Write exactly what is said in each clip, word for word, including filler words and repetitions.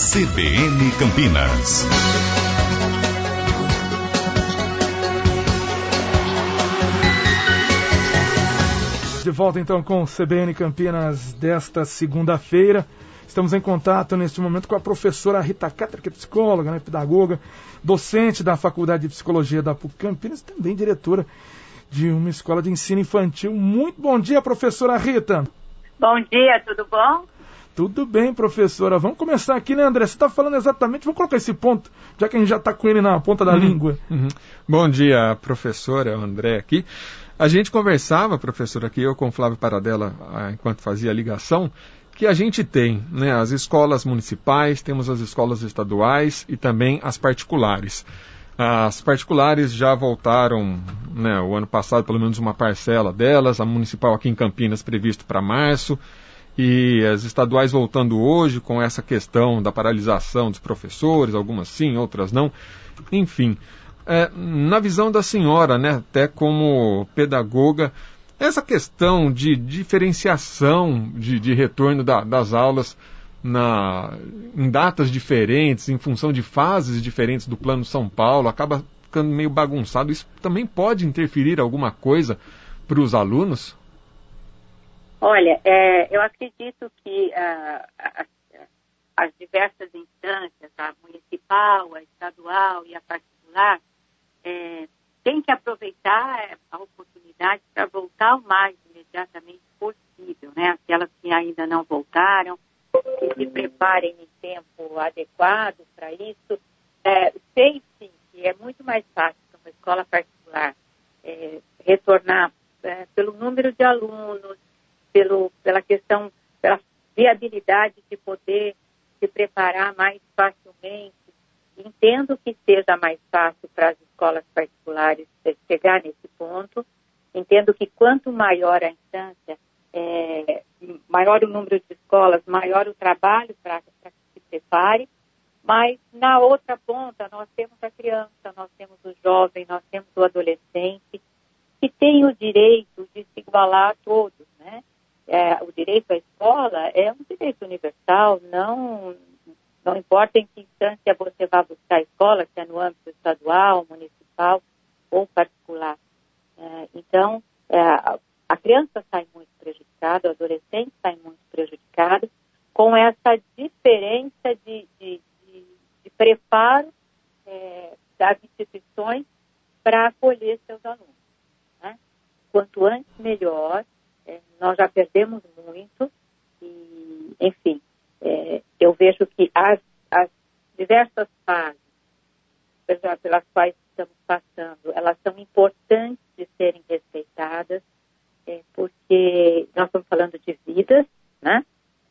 C B N Campinas. De volta então com o C B N Campinas desta segunda-feira. Estamos em contato neste momento com a professora Rita Cáter, que é psicóloga, né, pedagoga, docente da Faculdade de Psicologia da P U C Campinas e também diretora de uma escola de ensino infantil. Muito bom dia, professora Rita. Bom dia, tudo bom? Tudo bem, professora. Vamos começar aqui, né, André? Você está falando exatamente, vamos colocar esse ponto, já que a gente já está com ele na ponta da uhum, língua. Uhum. Bom dia, professora, André aqui. A gente conversava, professora, aqui eu com o Flávio Paradella, enquanto fazia a ligação, que a gente tem, né, as escolas municipais, temos as escolas estaduais e também as particulares. As particulares já voltaram, né, o ano passado, pelo menos uma parcela delas, a municipal aqui em Campinas previsto para março, e as estaduais voltando hoje com essa questão da paralisação dos professores, algumas sim, outras não, enfim. É, na visão da senhora, né, até como pedagoga, essa questão de diferenciação de, de retorno da, das aulas na, em datas diferentes, em função de fases diferentes do Plano São Paulo, acaba ficando meio bagunçado. Isso também pode interferir alguma coisa para os alunos? Olha, é, eu acredito que uh, as, as diversas instâncias, a municipal, a estadual e a particular, É, tem que aproveitar a oportunidade para voltar o mais imediatamente possível, né? Aquelas que ainda não voltaram, que se preparem em tempo adequado para isso. É, sei sim que é muito mais fácil para uma escola particular é, retornar é, pelo número de alunos, pelo, pela questão, pela viabilidade de poder se preparar mais facilmente. Entendo que seja mais fácil para as escolas particulares chegar nesse ponto. Entendo que quanto maior a instância, é, maior o número de escolas, maior o trabalho para que se prepare. Mas na outra ponta nós temos a criança, nós temos o jovem, nós temos o adolescente, que tem o direito de se igualar a todos, né? É, o direito à escola é um direito universal, não... Não importa em que instância você vai buscar a escola, se é no âmbito estadual, municipal ou particular. É, então, é, a criança sai muito prejudicada, o adolescente sai muito prejudicado com essa diferença de, de, de, de preparo é, das instituições para acolher seus alunos, né? Quanto antes, melhor. É, nós já perdemos muito e, enfim... É, eu vejo que as, as diversas fases pelas quais estamos passando, elas são importantes de serem respeitadas, é, porque nós estamos falando de vidas, né?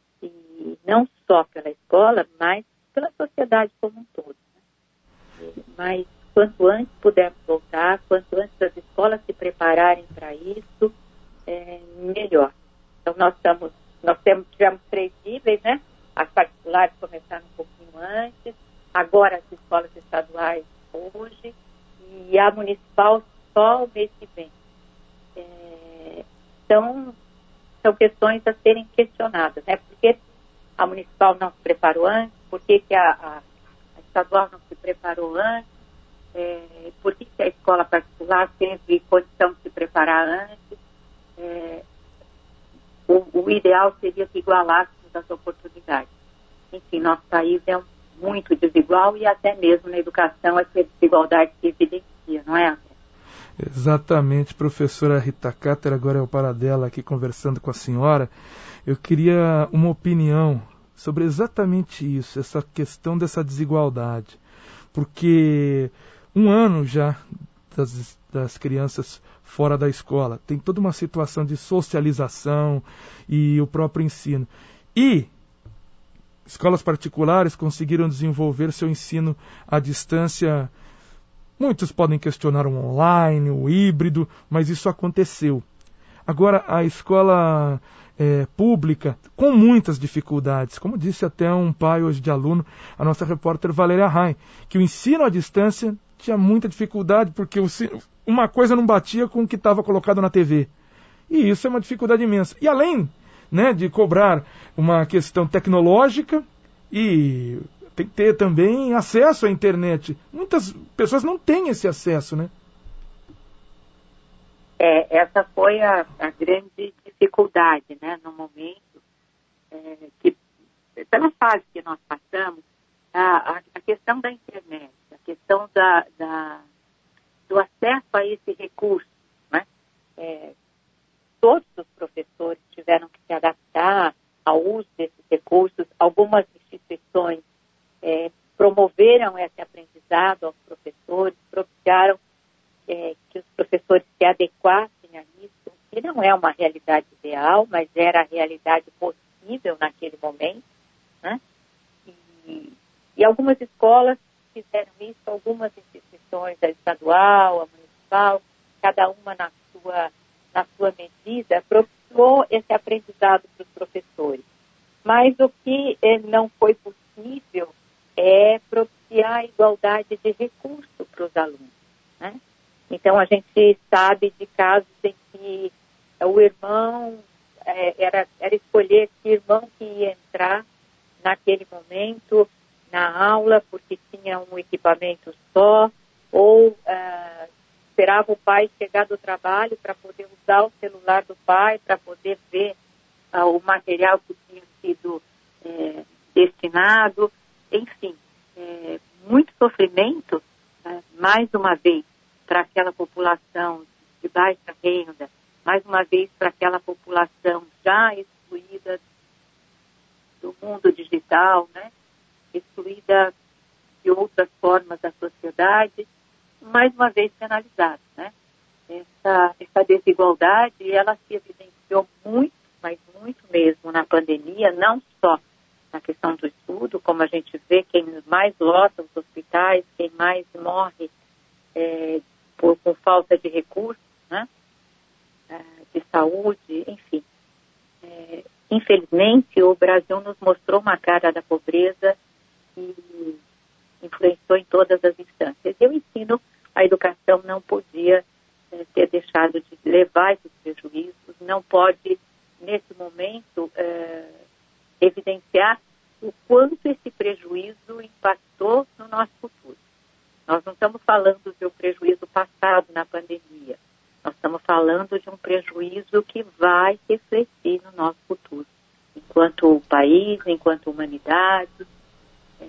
E não só pela escola, mas pela sociedade como um todo, né? Mas quanto antes pudermos voltar, quanto antes as escolas se prepararem para isso, é, melhor. Então nós estamos, nós temos, tivemos três níveis, né? As particulares começaram um pouquinho antes, agora as escolas estaduais hoje, e a municipal só o mês que vem. É, então, são questões a serem questionadas, né? Por que a municipal não se preparou antes? Por que, que a, a, a estadual não se preparou antes? É, por que, que a escola particular teve condição de se preparar antes? É, o, o ideal seria que igualasse das oportunidades. Enfim, nosso país é muito desigual e até mesmo na educação essa desigualdade se evidencia, não é, André? Exatamente, professora Rita Cáter, agora é o Paradella aqui conversando com a senhora. Eu queria uma opinião sobre exatamente isso, essa questão dessa desigualdade, porque um ano já das, das crianças fora da escola, tem toda uma situação de socialização e o próprio ensino. E escolas particulares conseguiram desenvolver seu ensino à distância. Muitos podem questionar o online, o híbrido, mas isso aconteceu. Agora, a escola é, pública, com muitas dificuldades, como disse até um pai hoje de aluno, a nossa repórter Valéria Rain, que o ensino à distância tinha muita dificuldade, porque uma coisa não batia com o que estava colocado na T V. E isso é uma dificuldade imensa. E além, né, de cobrar uma questão tecnológica e tem que ter também acesso à internet. Muitas pessoas não têm esse acesso, né? É, essa foi a, a grande dificuldade, né, no momento, é, que, pela fase que nós passamos, a, a, a questão da internet, a questão da, da, do acesso a esse recurso, né? É, todos os professores tiveram que se adaptar ao uso desses recursos. Algumas instituições é, promoveram esse aprendizado aos professores, propiciaram É, que os professores se adequassem a isso, que não é uma realidade ideal, mas era a realidade possível naquele momento, né? E, e algumas escolas fizeram isso, algumas instituições, a estadual, a municipal, cada uma na sua, na sua medida, propiciou esse aprendizado para os professores. Mas o que eh, não foi possível é propiciar a igualdade de recurso para os alunos, né? Então, a gente sabe de casos em que o irmão, é, era, era escolher que irmão que ia entrar naquele momento na aula, porque tinha um equipamento só, ou uh, esperava o pai chegar do trabalho para poder usar o celular do pai, para poder ver uh, o material que tinha sido é, destinado. Enfim, é, muito sofrimento, uh, mais uma vez, para aquela população de baixa renda, mais uma vez para aquela população já excluída do mundo digital, né? Excluída de outras formas da sociedade, mais uma vez penalizada, né? Essa, essa desigualdade, ela se evidenciou muito, mas muito mesmo na pandemia, não só na questão do estudo, como a gente vê, quem mais lota os hospitais, quem mais morre é, Por, por falta de recursos, né, de saúde, enfim. É, infelizmente, o Brasil nos mostrou uma cara da pobreza e influenciou em todas as instâncias. E o ensino, a educação não podia é, ter deixado de levar esses prejuízos, não pode, nesse momento, é, evidenciar o quanto esse prejuízo impactou no nosso futuro. Nós não estamos falando de um prejuízo passado na pandemia. Nós estamos falando de um prejuízo que vai refletir no nosso futuro. Enquanto país, enquanto humanidade, é,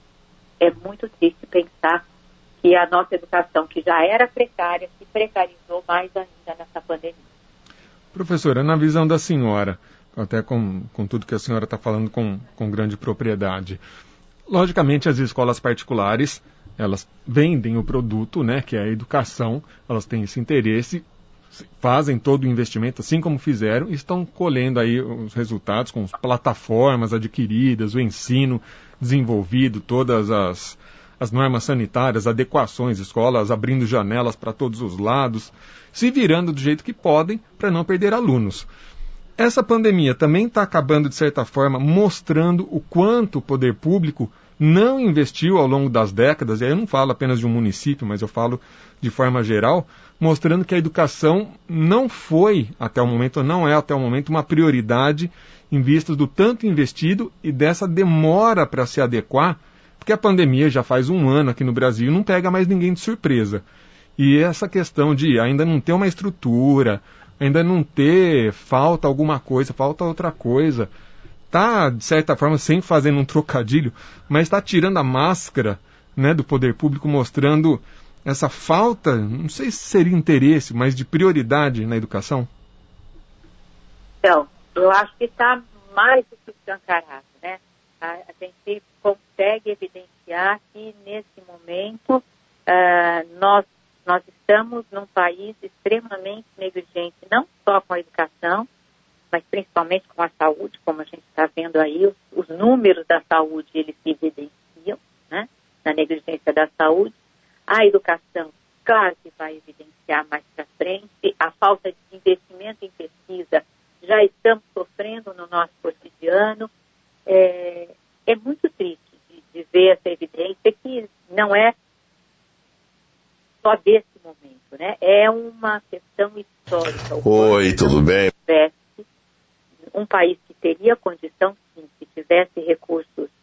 é muito triste pensar que a nossa educação, que já era precária, se precarizou mais ainda nessa pandemia. Professora, na visão da senhora, até com, com tudo que a senhora está falando com, com grande propriedade, logicamente as escolas particulares, elas vendem o produto, né, que é a educação, elas têm esse interesse, fazem todo o investimento, assim como fizeram, e estão colhendo aí os resultados com as plataformas adquiridas, o ensino desenvolvido, todas as, as normas sanitárias, adequações, escolas abrindo janelas para todos os lados, se virando do jeito que podem para não perder alunos. Essa pandemia também está acabando, de certa forma, mostrando o quanto o poder público não investiu ao longo das décadas, e aí eu não falo apenas de um município, mas eu falo de forma geral, mostrando que a educação não foi, até o momento, não é até o momento, uma prioridade em vista do tanto investido e dessa demora para se adequar, porque a pandemia já faz um ano aqui no Brasil e não pega mais ninguém de surpresa. E essa questão de ainda não ter uma estrutura, ainda não ter, falta alguma coisa, falta outra coisa, está, de certa forma, sem fazer um trocadilho, mas está tirando a máscara, né, do poder público, mostrando essa falta, não sei se seria interesse, mas de prioridade na educação? Então, eu acho que está mais do que escancarado, né? A, a gente consegue evidenciar que, nesse momento, uh, nós, nós estamos num país extremamente negligente, não só com a educação, mas principalmente com a saúde, como a gente está vendo aí, os, os números da saúde, eles se evidenciam, né, na negligência da saúde. A educação, claro que vai evidenciar mais para frente, a falta de investimento em pesquisa, já estamos sofrendo no nosso cotidiano. É, é muito triste de, de ver essa evidência que não é só desse momento, né? É uma questão histórica. Oi, tudo bem? Um país que teria condição, sim, se tivesse recursos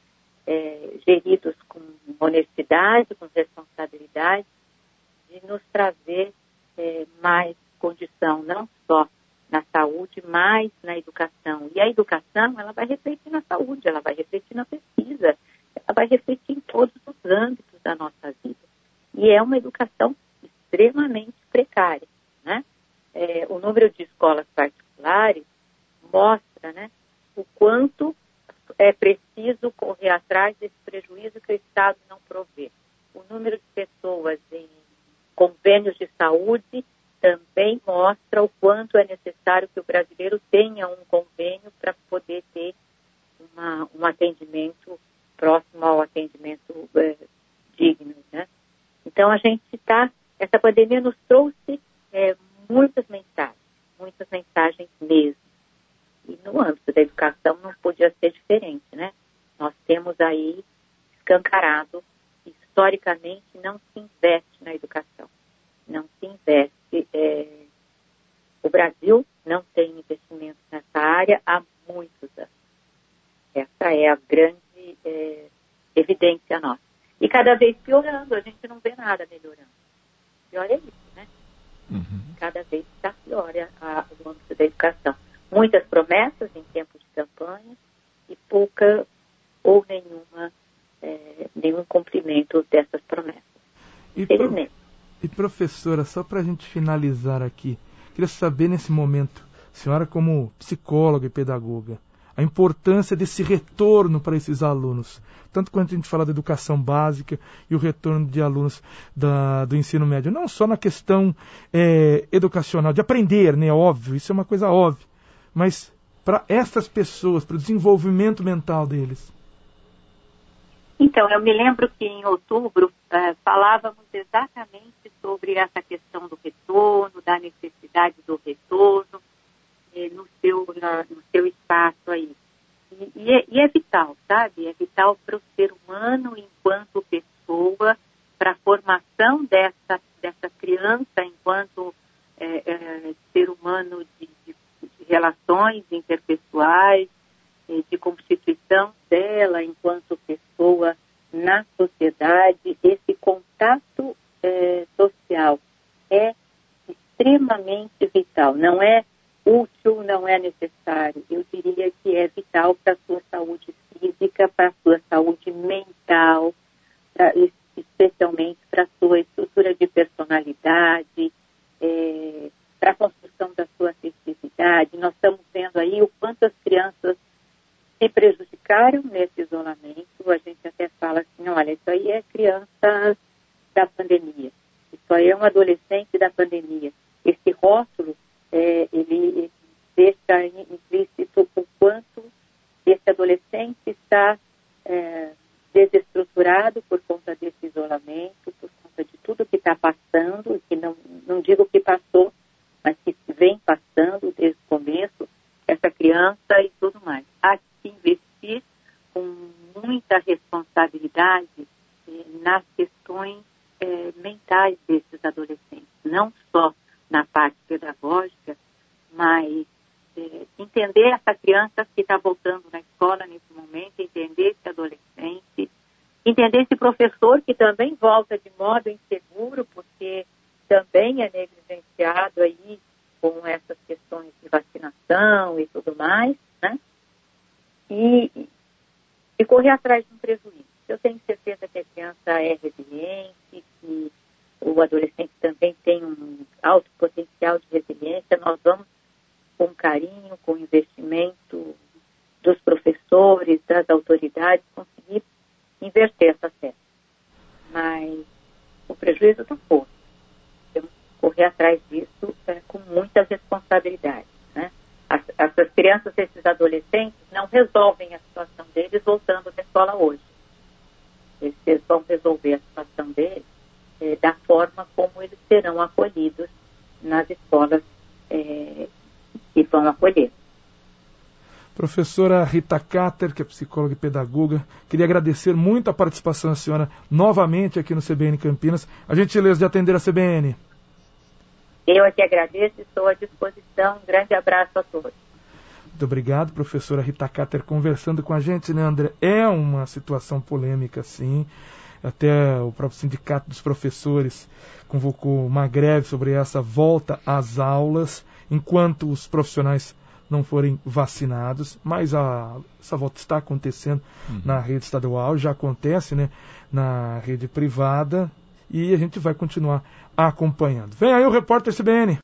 é, geridos com honestidade, com responsabilidade, de nos trazer é, mais condição, não só na saúde, mas na educação. E a educação, ela vai refletir na saúde, ela vai refletir na pesquisa, ela vai refletir em todos os âmbitos da nossa vida. E é uma educação extremamente precária, né? É, o número de escolas particulares mostra, né, o quanto é preciso correr atrás desse prejuízo que o Estado não provê. O número de pessoas em convênios de saúde também mostra o quanto é necessário que o brasileiro tenha um convênio para poder ter uma, um atendimento próximo ao atendimento é, digno, né? Então, a gente está... Essa pandemia nos trouxe é, muitas mensagens, muitas mensagens mesmo. E no âmbito da educação não podia ser diferente, né? Nós temos aí escancarado, historicamente, não se investe na educação. Não se investe. É... O Brasil não tem investimento nessa área há muitos anos. Essa é a grande é, evidência nossa. E cada vez piorando, a gente não vê nada melhorando. Pior é isso, né? Uhum. Cada vez está pior a, a, o âmbito da educação. Muitas promessas em tempo de campanha e pouca ou nenhuma, é, nenhum cumprimento dessas promessas. E, pro, e professora, só para a gente finalizar aqui, queria saber nesse momento, senhora como psicóloga e pedagoga, a importância desse retorno para esses alunos, tanto quanto a gente fala da educação básica e o retorno de alunos da, do ensino médio, não só na questão é, educacional, de aprender, né, óbvio, isso é uma coisa óbvia, mas para essas pessoas, para o desenvolvimento mental deles. Então, eu me lembro que em outubro uh, falávamos exatamente sobre essa questão do retorno, da necessidade do retorno, No seu, na, no seu espaço aí. E, e, é, e é vital, sabe? É vital para o ser humano enquanto pessoa, para a formação dessa, dessa criança enquanto é, é, ser humano de, de, de relações interpessoais, de constituição dela enquanto pessoa na sociedade. Esse contato é, social é extremamente vital. Não é útil, não é necessário. Eu diria que é vital para a sua saúde física, para a sua saúde mental, pra, especialmente para a sua estrutura de personalidade, é, para a construção da sua afetividade. Nós estamos vendo aí o quanto as crianças se prejudicaram nesse isolamento. A gente até fala assim, olha, isso aí é criança da pandemia, isso aí é um adolescente da pandemia. Esse rótulo É, ele deixa implícito o quanto esse adolescente está é, desestruturado por conta desse isolamento, por conta de tudo que está passando, que não, não digo que passou, mas que vem passando desde o começo, essa criança e tudo mais. Há que investir com muita responsabilidade é, nas questões é, mentais desses adolescentes, não só na parte pedagógica, mas é, entender essa criança que está voltando na escola nesse momento, entender esse adolescente, entender esse professor que também volta de modo inseguro, porque também é negligenciado aí com essas questões de vacinação e tudo mais, né? E, e correr atrás de um prejuízo. Eu tenho certeza que a criança é resiliente, que o adolescente também tem um alto potencial de resiliência. Nós vamos, com carinho, com investimento dos professores, das autoridades, conseguir inverter essa fé. Mas o prejuízo está posto. Temos que correr atrás disso é, com muita responsabilidade, né? As, essas crianças, esses adolescentes, não resolvem a situação deles voltando da escola hoje. Eles vão resolver a situação deles É, da forma como eles serão acolhidos nas escolas é, que vão acolher. Professora Rita Katter, que é psicóloga e pedagoga, queria agradecer muito a participação da senhora novamente aqui no C B N Campinas. A gentileza de atender a C B N. Eu é que agradeço e estou à disposição. Um grande abraço a todos. Muito obrigado, professora Rita Katter, conversando com a gente, né, André? É uma situação polêmica, sim. Até o próprio Sindicato dos Professores convocou uma greve sobre essa volta às aulas, enquanto os profissionais não forem vacinados. Mas a, essa volta está acontecendo uhum. na rede estadual, já acontece, né, na rede privada, e a gente vai continuar acompanhando. Vem aí o repórter C B N.